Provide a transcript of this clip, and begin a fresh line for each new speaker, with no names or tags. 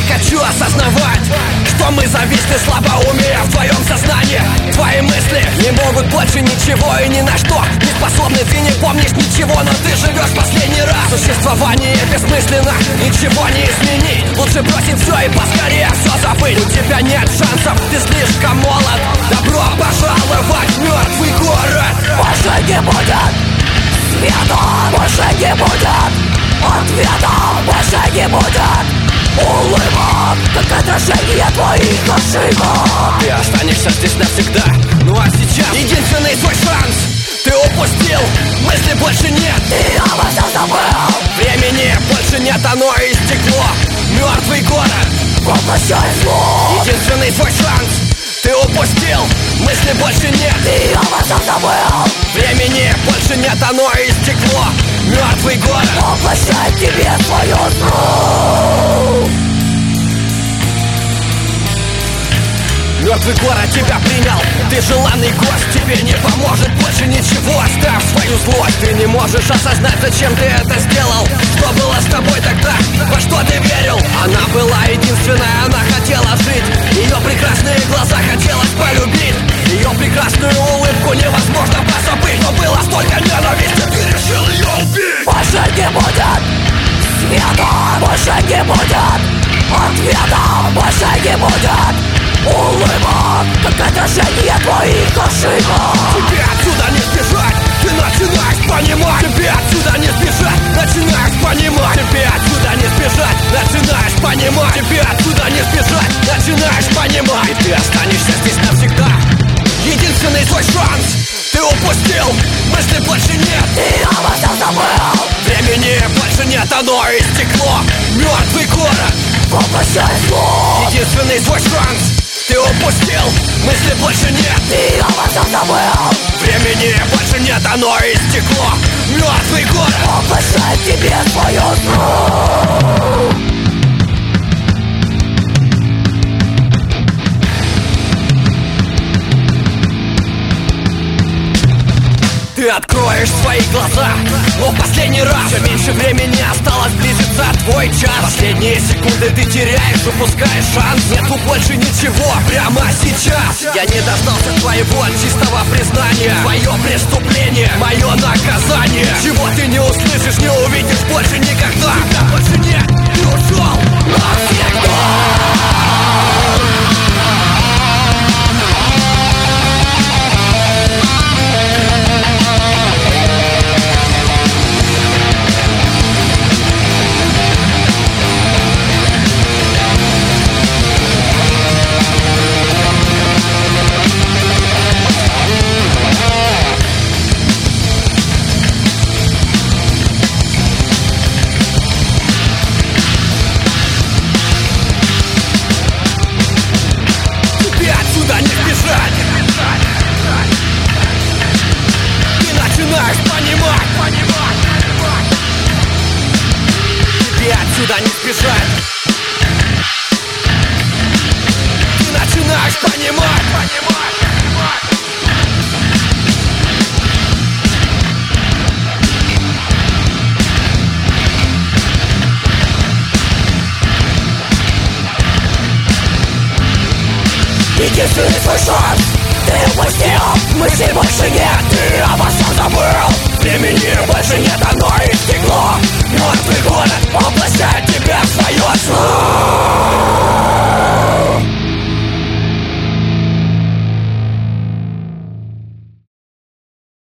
не хочу осознавать, что мы зависли слабоумие в твоем сознании. Твои мысли не могут больше ничего и ни на что не способны. Ты не помнишь ничего, но ты живешь последний раз. Существование бессмысленно, ничего не изменить. Лучше бросить все и поскорее все забыть. У тебя нет шансов, ты слишком молод. Добро пожаловать в мертвый город.
Больше не будет света, больше не будет ответа, больше не будет улыбок, как отражение твоих ошибок.
Ты останешься здесь навсегда. Ну а сейчас единственный твой шанс ты упустил. Мысли больше нет,
ты обо всем забыл.
времени больше нет, оно истекло. Мертвый город,
воплощай зло.
единственный твой шанс ты упустил. Мысли больше нет,
ты обо всем забыл.
времени больше нет, оно истекло. Мертвый город,
воплощай тебе свою зло.
мертвый город тебя принял. Ты желанный гость, тебе не поможет больше ничего. Оставь свою злость, ты не можешь осознать, зачем ты это сделал. Что было с тобой тогда, во что ты верил? Она была единственная, она хотела жить. Ее прекрасные глаза хотелось полюбить. Ее прекрасную улыбку невозможно позабыть. Но было столько ненависти, ты решил ее убить.
Больше не будет света, больше не будет ответа, больше не будет улыбок, как отражение твоих ошибок.
Тебе отсюда не сбежать, ты начинаешь понимать. Тебе отсюда не сбежать, начинаешь понимать. Тебе отсюда не сбежать, начинаешь понимать. Тебе отсюда не сбежать, начинаешь понимать. И ты останешься здесь навсегда. Единственный твой шанс ты упустил. Мысли больше нет,
ты обо всем забыл.
времени больше нет, оно истекло. Мертвый город,
воплощай зло.
единственный твой шанс ты упустил. Мысли больше нет,
ты обо всем забыл.
времени больше нет, оно истекло. Мертвый город,
воплощай тебе свое зло.
ты откроешь свои глаза, но в последний раз. Все меньше времени осталось, близится твой час. Последние секунды ты теряешь, упускаешь шанс. Нету больше ничего прямо сейчас. Я не дождался твоего чистого признания. Твое преступление, мое наказание. Чего ты не услышишь, не увидишь больше никогда. Тебя больше нет, ты ушел навсегда. Отсюда не сбежать. Ты начинаешь понимать.
Единственный свой шанс ты упустил. Мыслей больше нет, ты обо всем забыл.
Времени больше нет, оно истекло.
Мертвый